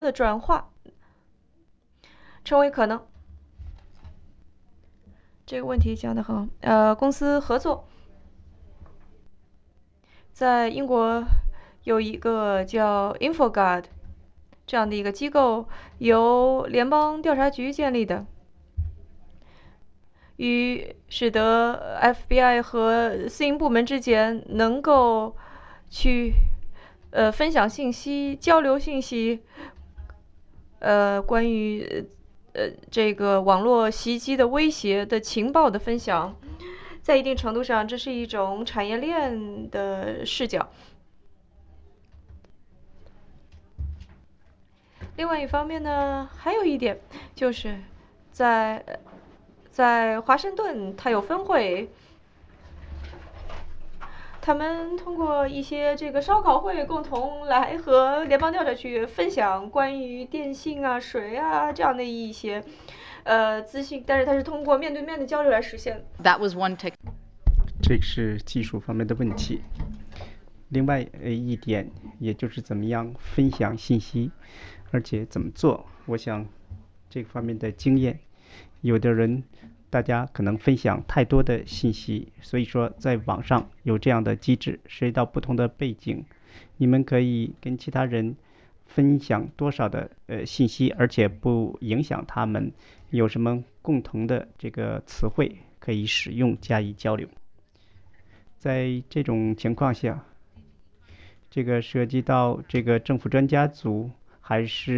的转化成为可能。这个问题讲得很好。公司合作，在英国有一个叫 InfoGuard 这样的一个机构，由联邦调查局建立的，使得 FBI 和私营部门之间能够去分享信息、交流信息，关于这个网络袭击的威胁的情报的分享。在一定程度上，这是一种产业链的视角。另外一方面呢，还有一点就是在华盛顿，它有分会，他们通过一些这个烧烤会，共同来和联邦调查局分享关于电信啊、水啊这样的一些资讯，但是它是通过面对面的交流来实现。 这是技术方面的问题。另外一点，也就是怎么样分享信息，而且怎么做，我想这个方面的经验，有的人大家可能分享太多的信息，所以说在网上有这样的机制，涉及到不同的背景，你们可以跟其他人分享多少的信息，而且不影响他们，有什么共同的这个词汇可以使用加以交流。在这种情况下，这个涉及到这个政府专家组还是